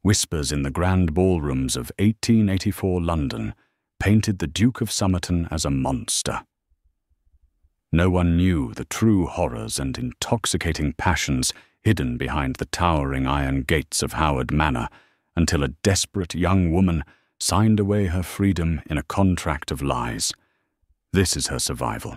Whispers in the grand ballrooms of 1884 London painted the Duke of Somerton as a monster. No one knew the true horrors and intoxicating passions hidden behind the towering iron gates of Howard Manor until a desperate young woman signed away her freedom in a contract of lies. This is her survival.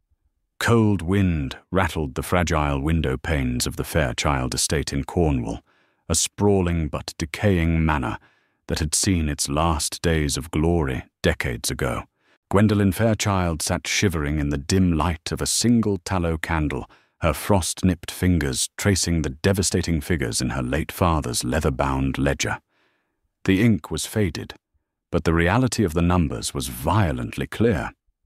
Cold wind rattled the fragile window panes of the Fairchild estate in Cornwall, a sprawling but decaying manor that had seen its last days of glory decades ago. Gwendolen Fairchild sat shivering in the dim light of a single tallow candle, her frost-nipped fingers tracing the devastating figures in her late father's leather-bound ledger. The ink was faded, but the reality of the numbers was violently clear.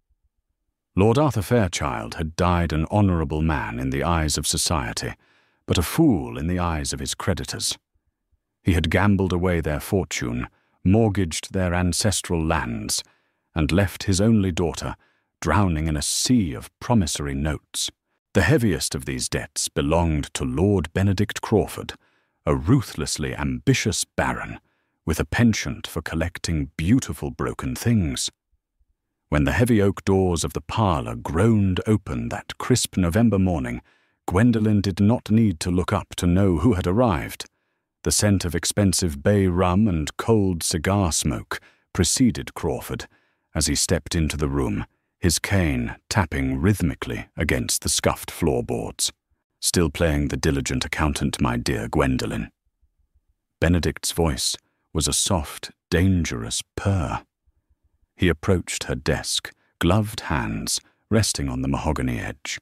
Lord Arthur Fairchild had died an honourable man in the eyes of society, but a fool in the eyes of his creditors. He had gambled away their fortune, mortgaged their ancestral lands, and left his only daughter drowning in a sea of promissory notes. The heaviest of these debts belonged to Lord Benedict Crawford, a ruthlessly ambitious baron with a penchant for collecting beautiful broken things. When the heavy oak doors of the parlour groaned open that crisp November morning, Gwendolen did not need to look up to know who had arrived. The scent of expensive bay rum and cold cigar smoke preceded Crawford as he stepped into the room, his cane tapping rhythmically against the scuffed floorboards. Still playing the diligent accountant, my dear Gwendolen. Benedict's voice was a soft, dangerous purr. He approached her desk, gloved hands resting on the mahogany edge.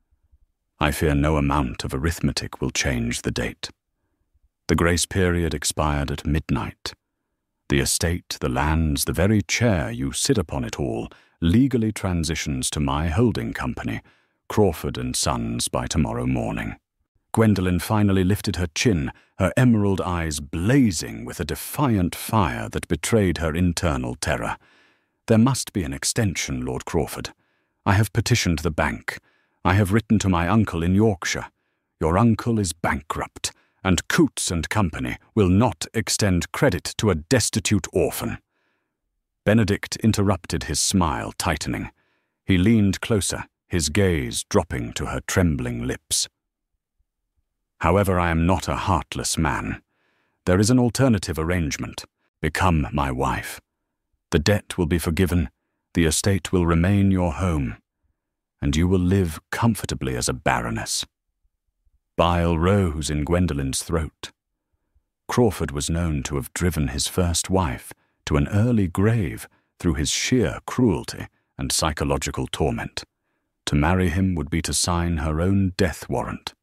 I fear no amount of arithmetic will change the date. The grace period expired at midnight. The estate, the lands, the very chair you sit upon it all, legally transitions to my holding company, Crawford & Sons, by tomorrow morning. Gwendolen finally lifted her chin, her emerald eyes blazing with a defiant fire that betrayed her internal terror. There must be an extension, Lord Crawford. I have petitioned the bank. I have written to my uncle in Yorkshire. Your uncle is bankrupt, and Coutts & Company will not extend credit to a destitute orphan. Benedict interrupted, his smile tightening. He leaned closer, his gaze dropping to her trembling lips. However, I am not a heartless man. There is an alternative arrangement. Become my wife. The debt will be forgiven, the estate will remain your home, and you will live comfortably as a baroness. Bile rose in Gwendolen's throat. Crawford was known to have driven his first wife to an early grave through his sheer cruelty and psychological torment. To marry him would be to sign her own death warrant.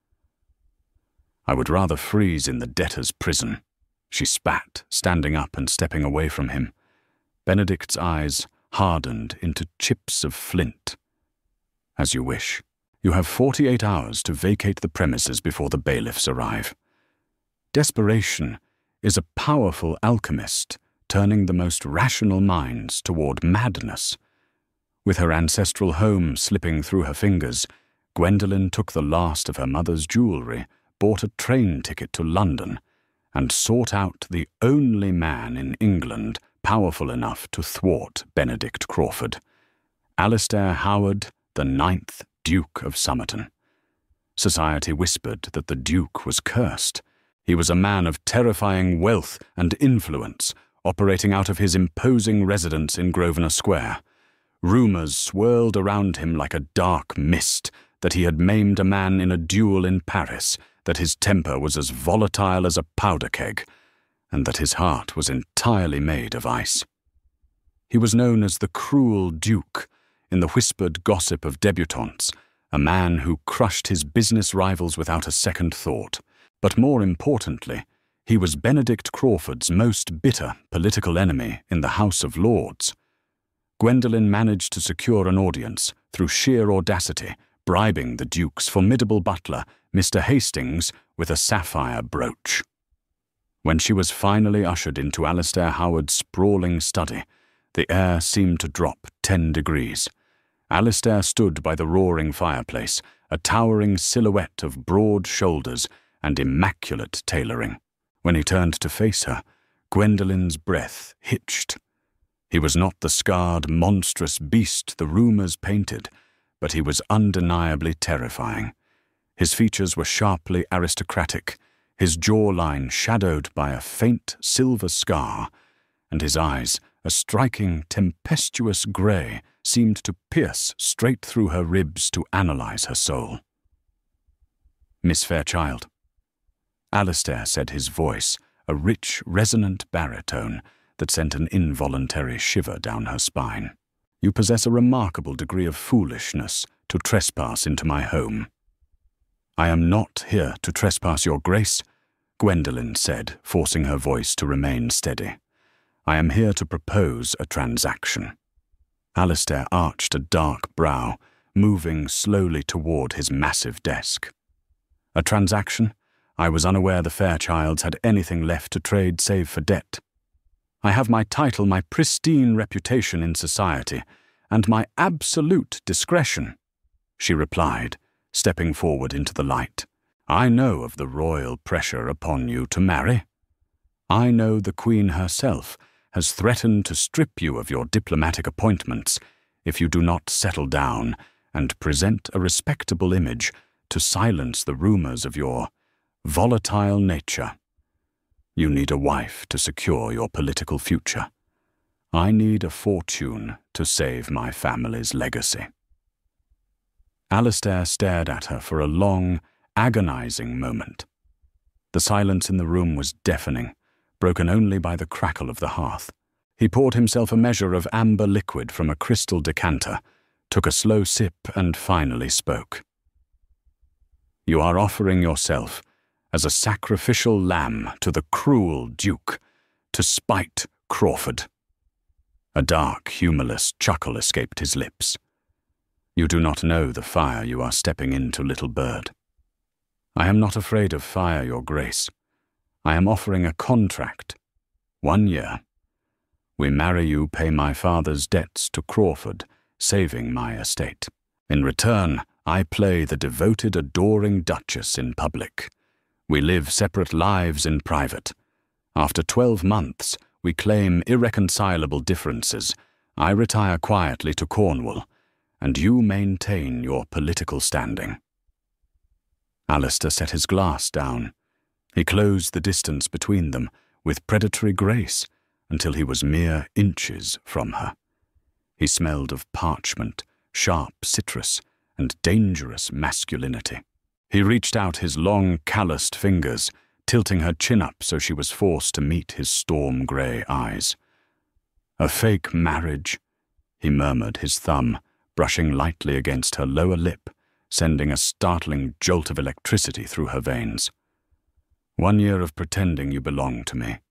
I would rather freeze in the debtor's prison, she spat, standing up and stepping away from him. Benedict's eyes hardened into chips of flint. As you wish. You have 48 hours to vacate the premises before the bailiffs arrive. Desperation is a powerful alchemist, turning the most rational minds toward madness. With her ancestral home slipping through her fingers, Gwendolen took the last of her mother's jewellery, bought a train ticket to London, and sought out the only man in England powerful enough to thwart Benedict Crawford, Alistair Howard, the 9th Duke of Somerton. Society whispered that the Duke was cursed. He was a man of terrifying wealth and influence, operating out of his imposing residence in Grosvenor Square. Rumours swirled around him like a dark mist that he had maimed a man in a duel in Paris, that his temper was as volatile as a powder keg, and that his heart was entirely made of ice. He was known as the Cruel Duke in the whispered gossip of debutantes, a man who crushed his business rivals without a second thought. But more importantly, he was Benedict Crawford's most bitter political enemy in the House of Lords. Gwendolen managed to secure an audience through sheer audacity, bribing the Duke's formidable butler, Mr. Hastings, with a sapphire brooch. When she was finally ushered into Alistair Howard's sprawling study, the air seemed to drop 10 degrees. Alistair stood by the roaring fireplace, a towering silhouette of broad shoulders and immaculate tailoring. When he turned to face her, Gwendolen's breath hitched. He was not the scarred, monstrous beast the rumors painted, but he was undeniably terrifying. His features were sharply aristocratic, his jawline shadowed by a faint silver scar, and his eyes, a striking, tempestuous grey, seemed to pierce straight through her ribs to analyze her soul. "Miss Fairchild," Alistair said, his voice a rich, resonant baritone that sent an involuntary shiver down her spine. "You possess a remarkable degree of foolishness to trespass into my home." "I am not here to trespass your grace," Gwendolen said, forcing her voice to remain steady. "I am here to propose a transaction." Alistair arched a dark brow, moving slowly toward his massive desk. "A transaction? I was unaware the Fairchilds had anything left to trade save for debt. I have my title, my pristine reputation in society, and my absolute discretion," she replied, stepping forward into the light. "I know of the royal pressure upon you to marry. I know the Queen herself has threatened to strip you of your diplomatic appointments if you do not settle down and present a respectable image to silence the rumors of your volatile nature. You need a wife to secure your political future. I need a fortune to save my family's legacy." Alistair stared at her for a long, agonizing moment. The silence in the room was deafening, broken only by the crackle of the hearth. He poured himself a measure of amber liquid from a crystal decanter, took a slow sip, and finally spoke. "You are offering yourself as a sacrificial lamb to the cruel Duke, to spite Crawford." A dark, humorless chuckle escaped his lips. "You do not know the fire you are stepping into, little bird." "I am not afraid of fire, your grace. I am offering a contract. 1 year. We marry you, pay my father's debts to Crawford, saving my estate. In return, I play the devoted, adoring Duchess in public. We live separate lives in private. After 12 months, we claim irreconcilable differences. I retire quietly to Cornwall, and you maintain your political standing." Alistair set his glass down. He closed the distance between them with predatory grace until he was mere inches from her. He smelled of parchment, sharp citrus, and dangerous masculinity. He reached out his long, calloused fingers, tilting her chin up so she was forced to meet his storm-grey eyes. "A fake marriage," he murmured, his thumb brushing lightly against her lower lip, sending a startling jolt of electricity through her veins. 1 year of pretending you belong to me.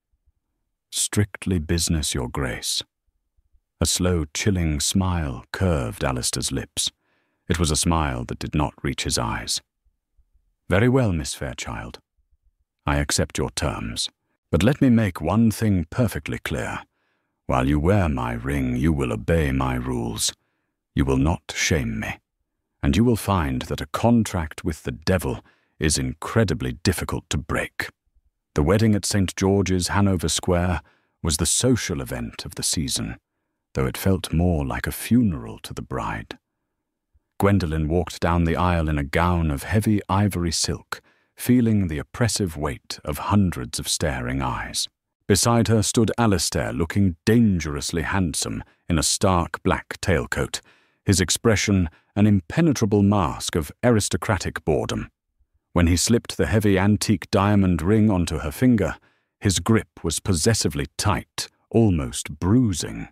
Strictly business, your grace." A slow, chilling smile curved Alistair's lips. It was a smile that did not reach his eyes. "Very well, Miss Fairchild. I accept your terms. But let me make one thing perfectly clear. While you wear my ring, you will obey my rules. You will not shame me. And you will find that a contract with the devil is incredibly difficult to break." The wedding at St. George's, Hanover Square, was the social event of the season, though it felt more like a funeral to the bride. Gwendolen walked down the aisle in a gown of heavy ivory silk, feeling the oppressive weight of hundreds of staring eyes. Beside her stood Alistair, looking dangerously handsome in a stark black tailcoat, his expression an impenetrable mask of aristocratic boredom. When he slipped the heavy antique diamond ring onto her finger, his grip was possessively tight, almost bruising.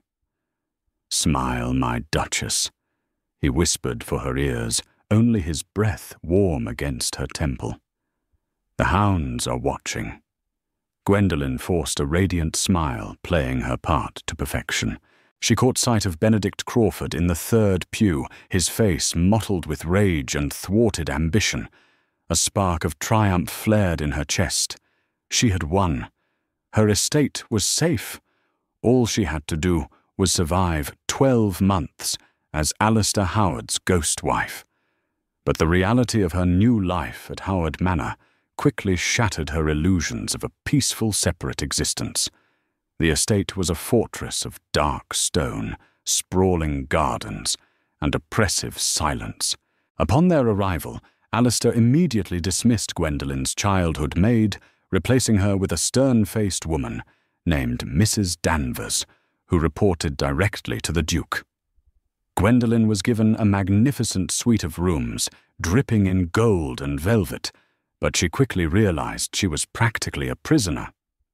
"Smile, my Duchess," he whispered for her ears, only his breath warm against her temple. "The hounds are watching." Gwendolen forced a radiant smile, playing her part to perfection. She caught sight of Benedict Crawford in the third pew, his face mottled with rage and thwarted ambition. A spark of triumph flared in her chest. She had won. Her estate was safe. All she had to do was survive 12 months as Alistair Howard's ghost wife. But the reality of her new life at Howard Manor quickly shattered her illusions of a peaceful, separate existence. The estate was a fortress of dark stone, sprawling gardens, and oppressive silence. Upon their arrival, Alistair immediately dismissed Gwendolen's childhood maid, replacing her with a stern-faced woman named Mrs. Danvers, who reported directly to the Duke. Gwendolen was given a magnificent suite of rooms, dripping in gold and velvet, but she quickly realized she was practically a prisoner.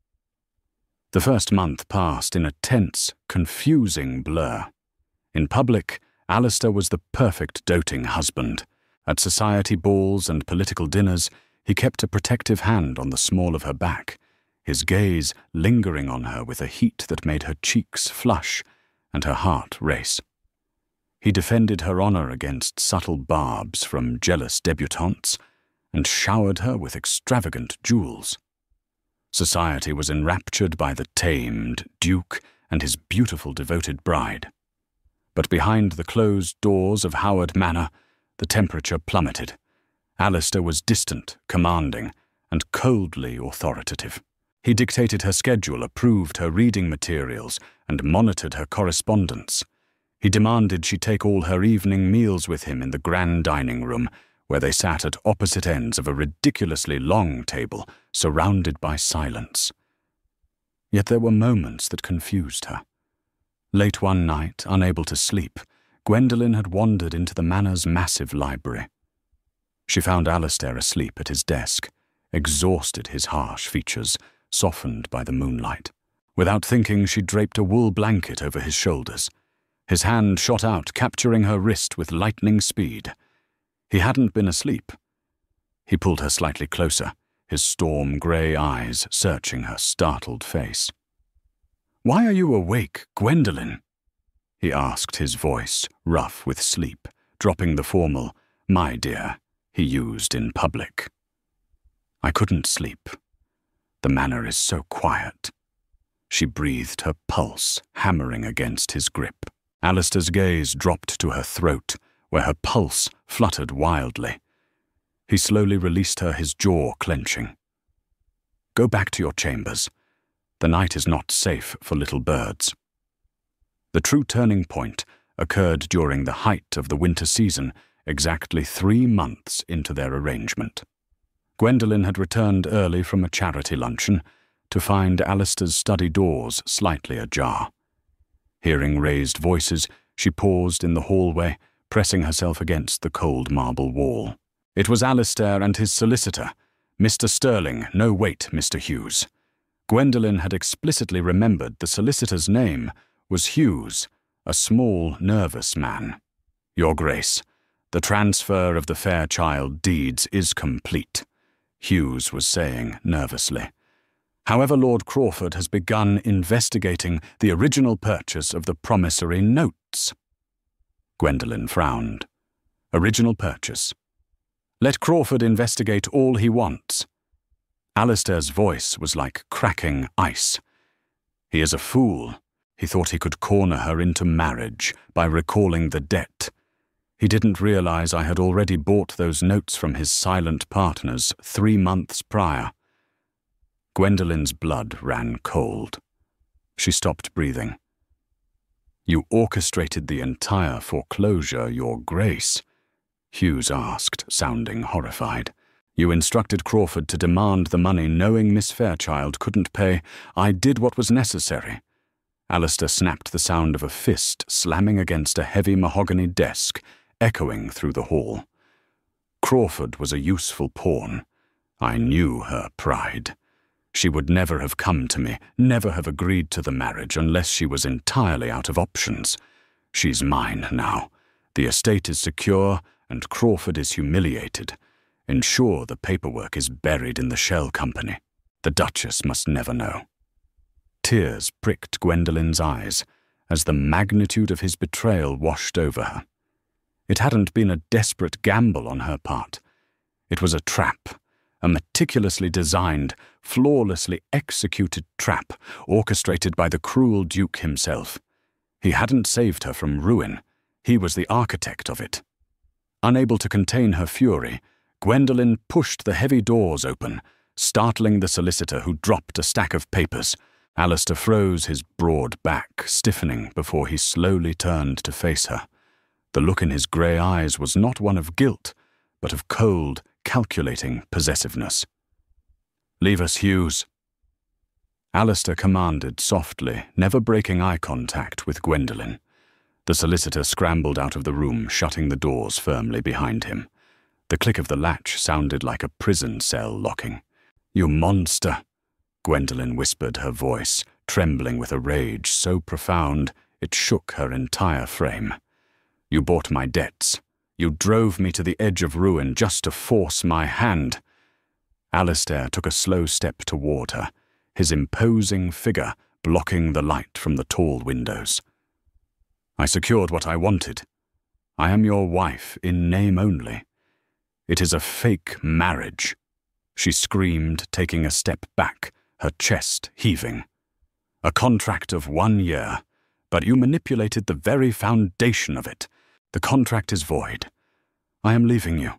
The first month passed in a tense, confusing blur. In public, Alistair was the perfect doting husband. At society balls and political dinners, he kept a protective hand on the small of her back, his gaze lingering on her with a heat that made her cheeks flush and her heart race. He defended her honor against subtle barbs from jealous debutantes and showered her with extravagant jewels. Society was enraptured by the tamed Duke and his beautiful devoted bride. But behind the closed doors of Howard Manor, the temperature plummeted. Alistair was distant, commanding, and coldly authoritative. He dictated her schedule, approved her reading materials, and monitored her correspondence. He demanded she take all her evening meals with him in the grand dining room, where they sat at opposite ends of a ridiculously long table, surrounded by silence. Yet there were moments that confused her. Late one night, unable to sleep, Gwendolen had wandered into the manor's massive library. She found Alistair asleep at his desk, exhausted, his harsh features softened by the moonlight. Without thinking, she draped a wool blanket over his shoulders. His hand shot out, capturing her wrist with lightning speed. He hadn't been asleep. He pulled her slightly closer, his storm-grey eyes searching her startled face. "Why are you awake, Gwendolen?" he asked, his voice rough with sleep, dropping the formal "my dear" he used in public. "I couldn't sleep. The manor is so quiet." She breathed, her pulse hammering against his grip. Alistair's gaze dropped to her throat, where her pulse fluttered wildly. He slowly released her, his jaw clenching. "Go back to your chambers. The night is not safe for little birds." The true turning point occurred during the height of the winter season, exactly 3 months into their arrangement. Gwendolen had returned early from a charity luncheon to find Alistair's study doors slightly ajar. Hearing raised voices, she paused in the hallway, pressing herself against the cold marble wall. It was Alistair and his solicitor, Mr. Sterling. "No, wait, Mr. Hughes." Gwendolen had explicitly remembered the solicitor's name was Hughes, a small, nervous man. "Your Grace, the transfer of the Fairchild deeds is complete," Hughes was saying nervously. "However, Lord Crawford has begun investigating the original purchase of the promissory notes." Gwendolen frowned. "Original purchase? Let Crawford investigate all he wants." Alistair's voice was like cracking ice. "He is a fool. He thought he could corner her into marriage by recalling the debt. He didn't realize I had already bought those notes from his silent partners 3 months prior." Gwendolen's blood ran cold. She stopped breathing. "You orchestrated the entire foreclosure, Your Grace?" Hughes asked, sounding horrified. "You instructed Crawford to demand the money knowing Miss Fairchild couldn't pay." "I did what was necessary." Alistair snapped, the sound of a fist slamming against a heavy mahogany desk, echoing through the hall. "Crawford was a useful pawn. I knew her pride. She would never have come to me, never have agreed to the marriage unless she was entirely out of options. She's mine now. The estate is secure, and Crawford is humiliated. Ensure the paperwork is buried in the shell company. The Duchess must never know." Tears pricked Gwendolen's eyes as the magnitude of his betrayal washed over her. It hadn't been a desperate gamble on her part. It was a trap, a meticulously designed, flawlessly executed trap orchestrated by the cruel Duke himself. He hadn't saved her from ruin. He was the architect of it. Unable to contain her fury, Gwendolen pushed the heavy doors open, startling the solicitor, who dropped a stack of papers. Alistair froze, his broad back stiffening before he slowly turned to face her. The look in his grey eyes was not one of guilt, but of cold, calculating possessiveness. "Leave us, Hughes." Alistair commanded softly, never breaking eye contact with Gwendolen. The solicitor scrambled out of the room, shutting the doors firmly behind him. The click of the latch sounded like a prison cell locking. "You monster," Gwendolen whispered, her voice trembling with a rage so profound it shook her entire frame. "You bought my debts. You drove me to the edge of ruin just to force my hand." Alistair took a slow step toward her, his imposing figure blocking the light from the tall windows. "I secured what I wanted. I am your wife in name only. It is a fake marriage," she screamed, taking a step back, her chest heaving. "A contract of 1 year, but you manipulated the very foundation of it. The contract is void. I am leaving you.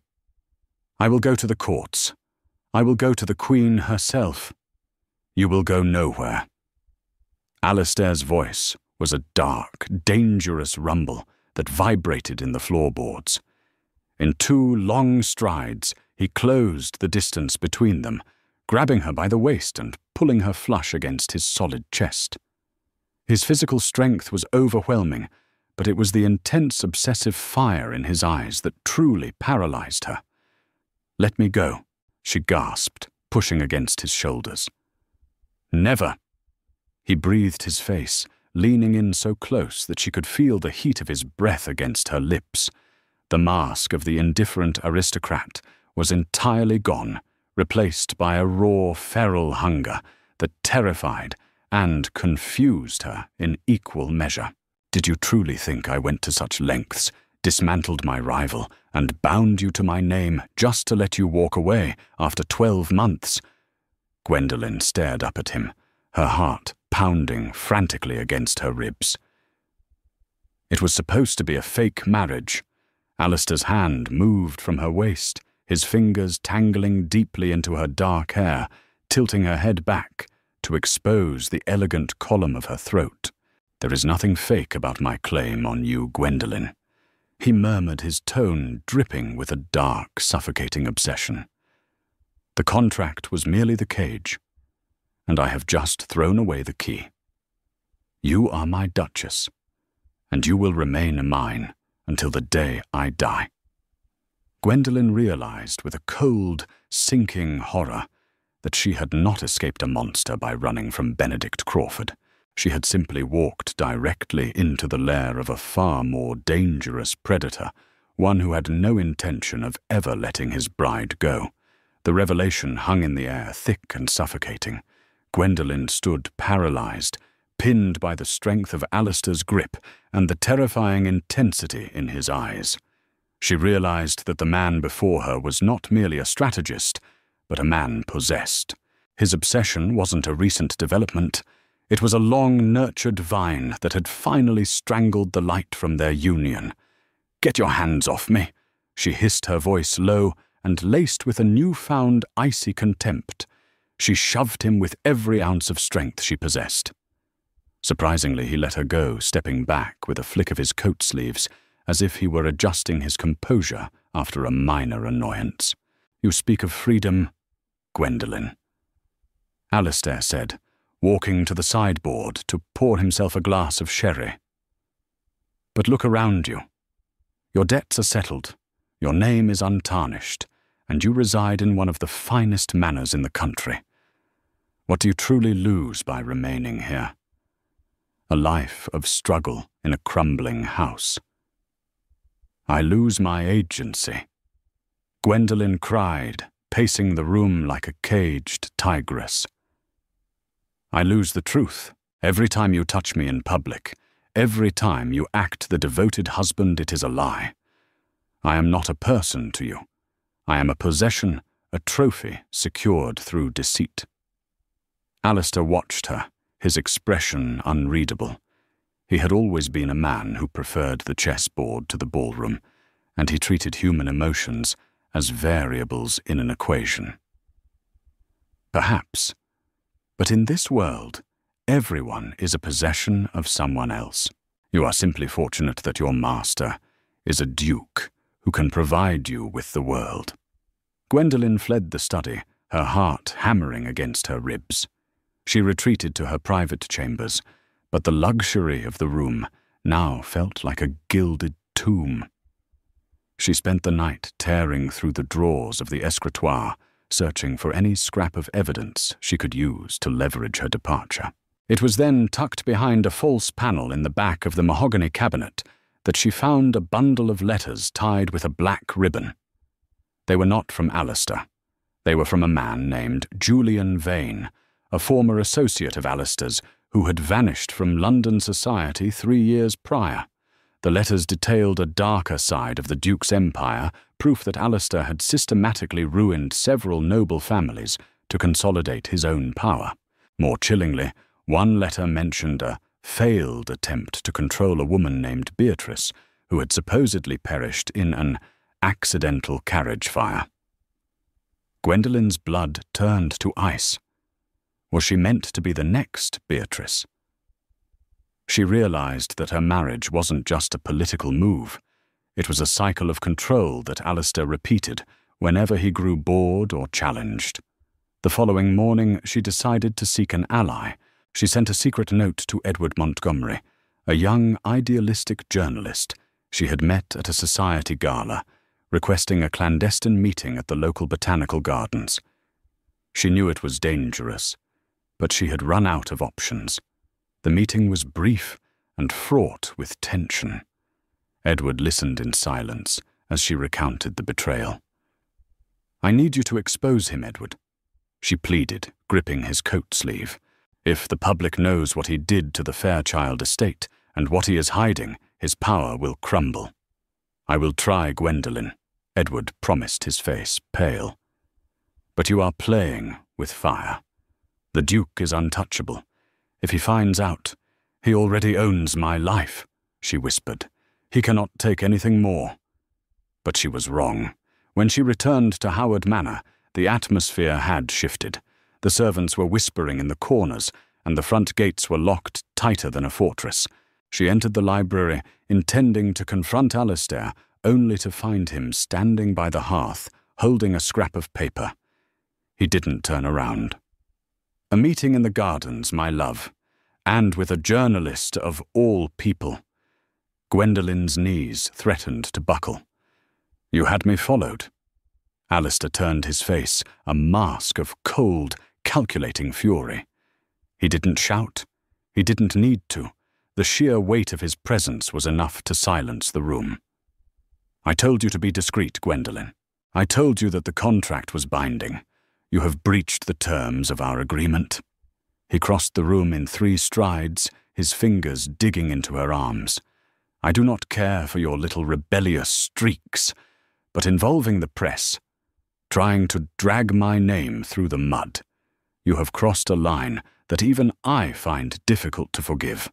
I will go to the courts. I will go to the Queen herself. You will go nowhere." Alistair's voice was a dark, dangerous rumble that vibrated in the floorboards. In 2 long strides, he closed the distance between them, grabbing her by the waist and pulling her flush against his solid chest. His physical strength was overwhelming, but it was the intense, obsessive fire in his eyes that truly paralyzed her. "Let me go," she gasped, pushing against his shoulders. "Never." He breathed his face, leaning in so close that she could feel the heat of his breath against her lips. The mask of the indifferent aristocrat was entirely gone, replaced by a raw, feral hunger that terrified and confused her in equal measure. "Did you truly think I went to such lengths, dismantled my rival, and bound you to my name just to let you walk away after 12 months? Gwendolen stared up at him, her heart pounding frantically against her ribs. It was supposed to be a fake marriage. Alistair's hand moved from her waist, his fingers tangling deeply into her dark hair, tilting her head back to expose the elegant column of her throat. "There is nothing fake about my claim on you, Gwendolen," he murmured, his tone dripping with a dark, suffocating obsession. "The contract was merely the cage, and I have just thrown away the key. You are my Duchess, and you will remain mine until the day I die." Gwendolen realized with a cold, sinking horror that she had not escaped a monster by running from Benedict Crawford. She had simply walked directly into the lair of a far more dangerous predator, one who had no intention of ever letting his bride go. The revelation hung in the air, thick and suffocating. Gwendolen stood paralyzed, pinned by the strength of Alistair's grip and the terrifying intensity in his eyes. She realized that the man before her was not merely a strategist, but a man possessed. His obsession wasn't a recent development. It was a long-nurtured vine that had finally strangled the light from their union. "Get your hands off me," she hissed, her voice low and laced with a newfound icy contempt. She shoved him with every ounce of strength she possessed. Surprisingly, he let her go, stepping back with a flick of his coat sleeves, as if he were adjusting his composure after a minor annoyance. "You speak of freedom, Gwendolen," Alistair said, walking to the sideboard to pour himself a glass of sherry. "But look around you. Your debts are settled, your name is untarnished, and you reside in one of the finest manors in the country. What do you truly lose by remaining here? A life of struggle in a crumbling house." "I lose my agency," Gwendolen cried, pacing the room like a caged tigress. "I lose the truth every time you touch me in public. Every time you act the devoted husband, it is a lie. I am not a person to you. I am a possession, a trophy secured through deceit." Alistair watched her, his expression unreadable. He had always been a man who preferred the chessboard to the ballroom, and he treated human emotions as variables in an equation. Perhaps, but in this world, everyone is a possession of someone else. You are simply fortunate that your master is a duke who can provide you with the world. Gwendolen fled the study, her heart hammering against her ribs. She retreated to her private chambers, but the luxury of the room now felt like a gilded tomb. She spent the night tearing through the drawers of the escritoire, searching for any scrap of evidence she could use to leverage her departure. It was then tucked behind a false panel in the back of the mahogany cabinet that she found a bundle of letters tied with a black ribbon. They were not from Alistair. They were from a man named Julian Vane, a former associate of Alistair's who had vanished from London society 3 years prior. The letters detailed a darker side of the Duke's empire, proof that Alistair had systematically ruined several noble families to consolidate his own power. More chillingly, one letter mentioned a failed attempt to control a woman named Beatrice, who had supposedly perished in an accidental carriage fire. Gwendolen's blood turned to ice. Was she meant to be the next Beatrice? She realized that her marriage wasn't just a political move. It was a cycle of control that Alistair repeated whenever he grew bored or challenged. The following morning, she decided to seek an ally. She sent a secret note to Edward Montgomery, a young, idealistic journalist she had met at a society gala, requesting a clandestine meeting at the local botanical gardens. She knew it was dangerous, but she had run out of options. The meeting was brief and fraught with tension. Edward listened in silence as she recounted the betrayal. "I need you to expose him, Edward," she pleaded, gripping his coat sleeve. "If the public knows what he did to the Fairchild estate and what he is hiding, his power will crumble." "I will try, Gwendolen," Edward promised, his face pale. "But you are playing with fire. The Duke is untouchable. If he finds out, he already owns my life," she whispered. "He cannot take anything more." But she was wrong. When she returned to Howard Manor, the atmosphere had shifted. The servants were whispering in the corners, and the front gates were locked tighter than a fortress. She entered the library, intending to confront Alistair, only to find him standing by the hearth, holding a scrap of paper. He didn't turn around. "A meeting in the gardens, my love, and with a journalist of all people." Gwendolen's knees threatened to buckle. "You had me followed." Alistair turned his face, a mask of cold, calculating fury. He didn't shout. He didn't need to. The sheer weight of his presence was enough to silence the room. "I told you to be discreet, Gwendolen. I told you that the contract was binding. You have breached the terms of our agreement." He crossed the room in 3 strides, his fingers digging into her arms. "I do not care for your little rebellious streaks, but involving the press, trying to drag my name through the mud, you have crossed a line that even I find difficult to forgive.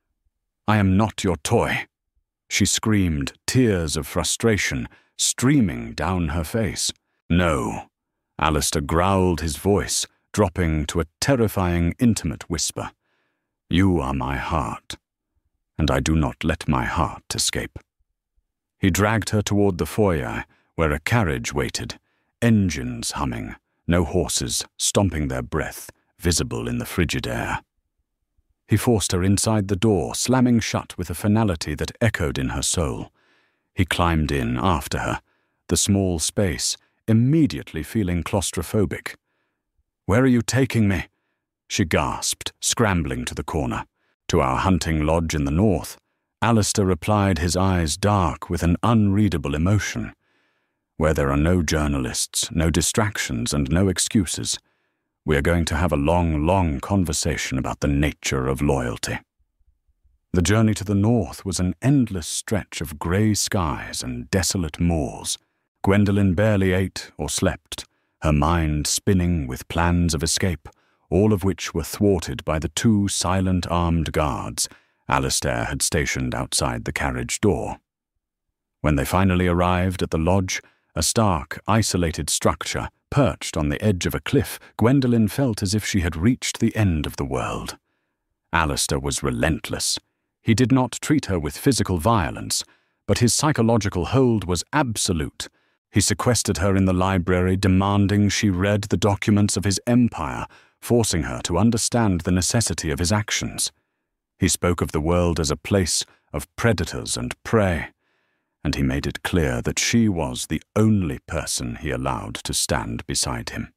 I am not your toy," she screamed, tears of frustration streaming down her face. "No," Alistair growled, his voice dropping to a terrifying, intimate whisper. "You are my heart, and I do not let my heart escape." He dragged her toward the foyer, where a carriage waited, engines humming, no horses stomping their breath, visible in the frigid air. He forced her inside the door, slamming shut with a finality that echoed in her soul. He climbed in after her, the small space immediately feeling claustrophobic. "Where are you taking me?" she gasped, scrambling to the corner. "To our hunting lodge in the north," Alistair replied, his eyes dark with an unreadable emotion. "Where there are no journalists, no distractions, and no excuses. We are going to have a long, long conversation about the nature of loyalty." The journey to the north was an endless stretch of grey skies and desolate moors. Gwendolen barely ate or slept, her mind spinning with plans of escape, all of which were thwarted by the 2 silent armed guards Alistair had stationed outside the carriage door. When they finally arrived at the lodge, A stark, isolated structure, perched on the edge of a cliff, Gwendolen felt as if she had reached the end of the world. Alistair was relentless. He did not treat her with physical violence, but his psychological hold was absolute. He sequestered her in the library, demanding she read the documents of his empire, forcing her to understand the necessity of his actions. He spoke of the world as a place of predators and prey, and he made it clear that she was the only person he allowed to stand beside him.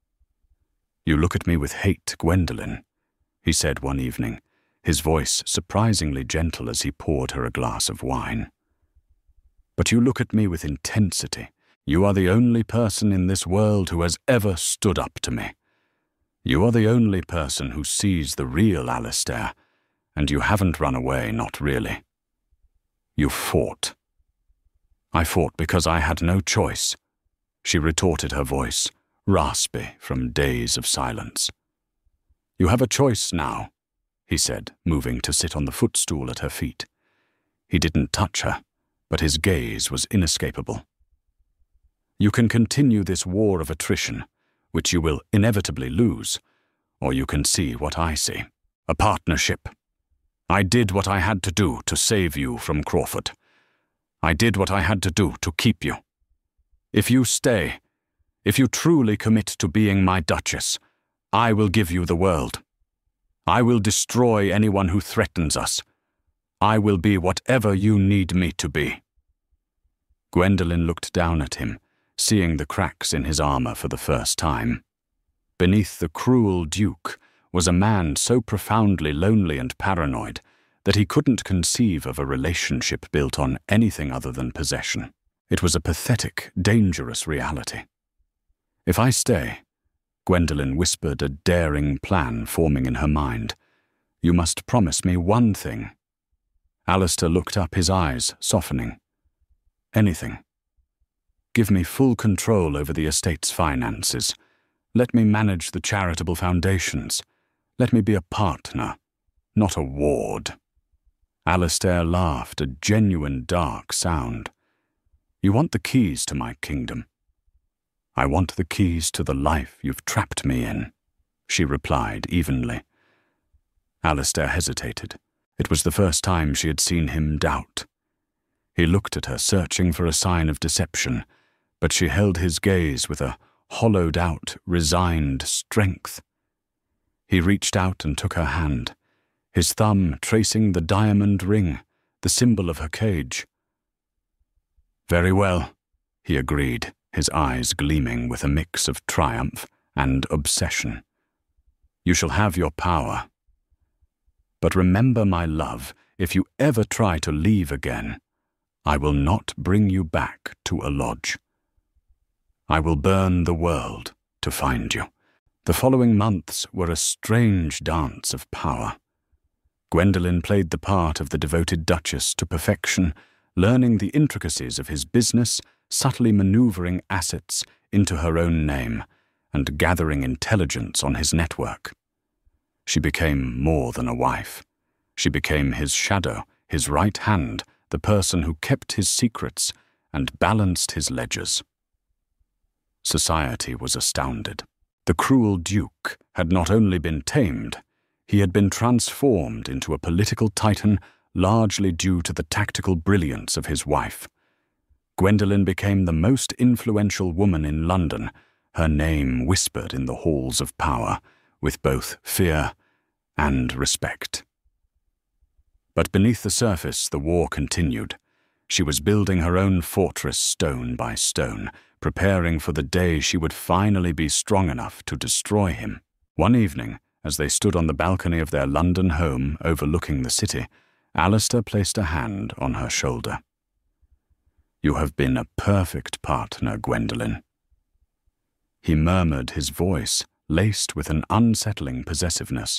"You look at me with hate, Gwendolen," he said one evening, his voice surprisingly gentle as he poured her a glass of wine. "But you look at me with intensity. You are the only person in this world who has ever stood up to me. You are the only person who sees the real Alistair, and you haven't run away, not really. You fought." "I fought because I had no choice," she retorted, her voice raspy from days of silence. "You have a choice now," he said, moving to sit on the footstool at her feet. He didn't touch her, but his gaze was inescapable. "You can continue this war of attrition, which you will inevitably lose, or you can see what I see, a partnership. I did what I had to do to save you from Crawford. I did what I had to do to keep you. If you stay, if you truly commit to being my Duchess, I will give you the world. I will destroy anyone who threatens us. I will be whatever you need me to be." Gwendolen looked down at him, seeing the cracks in his armor for the first time. Beneath the cruel Duke was a man so profoundly lonely and paranoid that he couldn't conceive of a relationship built on anything other than possession. It was a pathetic, dangerous reality. "If I stay," Gwendolen whispered, a daring plan forming in her mind, "you must promise me one thing." Alistair looked up, his eyes softening. "Anything. Give me full control over the estate's finances. Let me manage the charitable foundations. Let me be a partner, not a ward." Alistair laughed, a genuine dark sound. "You want the keys to my kingdom." "I want the keys to the life you've trapped me in," she replied evenly. Alistair hesitated. It was the first time she had seen him doubt. He looked at her, searching for a sign of deception, but she held his gaze with a hollowed-out, resigned strength. He reached out and took her hand, his thumb tracing the diamond ring, the symbol of her cage. "Very well," he agreed, his eyes gleaming with a mix of triumph and obsession. "You shall have your power. But remember, my love, if you ever try to leave again, I will not bring you back to a lodge. I will burn the world to find you." The following months were a strange dance of power. Gwendolen played the part of the devoted Duchess to perfection, learning the intricacies of his business, subtly maneuvering assets into her own name, and gathering intelligence on his network. She became more than a wife. She became his shadow, his right hand, the person who kept his secrets and balanced his ledgers. Society was astounded. The cruel Duke had not only been tamed, he had been transformed into a political titan largely due to the tactical brilliance of his wife. Gwendolen became the most influential woman in London, her name whispered in the halls of power, with both fear and respect. But beneath the surface, the war continued. She was building her own fortress stone by stone, preparing for the day she would finally be strong enough to destroy him. One evening, as they stood on the balcony of their London home overlooking the city, Alistair placed a hand on her shoulder. "You have been a perfect partner, Gwendolen," he murmured, his voice laced with an unsettling possessiveness.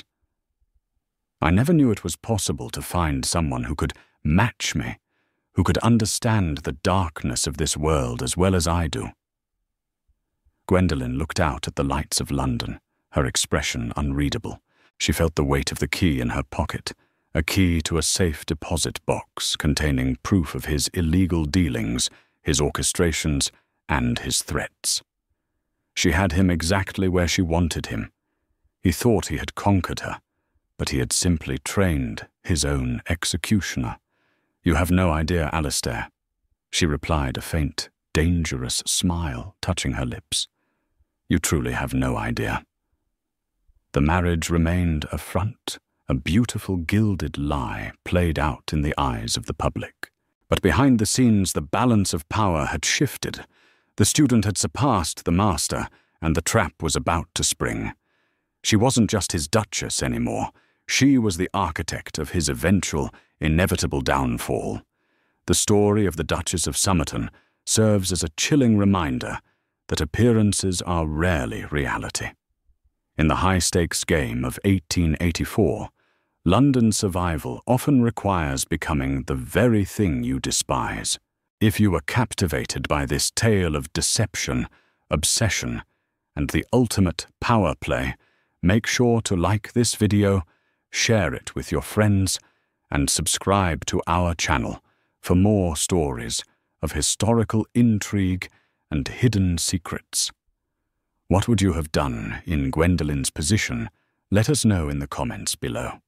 "I never knew it was possible to find someone who could match me, who could understand the darkness of this world as well as I do." Gwendolen looked out at the lights of London, her expression unreadable. She felt the weight of the key in her pocket, a key to a safe deposit box containing proof of his illegal dealings, his orchestrations, and his threats. She had him exactly where she wanted him. He thought he had conquered her, but he had simply trained his own executioner. "You have no idea, Alistair," she replied, a faint, dangerous smile touching her lips. "You truly have no idea." The marriage remained a front, a beautiful gilded lie played out in the eyes of the public. But behind the scenes, the balance of power had shifted. The student had surpassed the master, and the trap was about to spring. She wasn't just his duchess anymore. She was the architect of his eventual, inevitable downfall. The story of the Duchess of Somerton serves as a chilling reminder that appearances are rarely reality. In the high-stakes game of 1884, London survival often requires becoming the very thing you despise. If you were captivated by this tale of deception, obsession, and the ultimate power play, make sure to like this video, share it with your friends, and subscribe to our channel for more stories of historical intrigue and hidden secrets. What would you have done in Gwendolyn's position? Let us know in the comments below.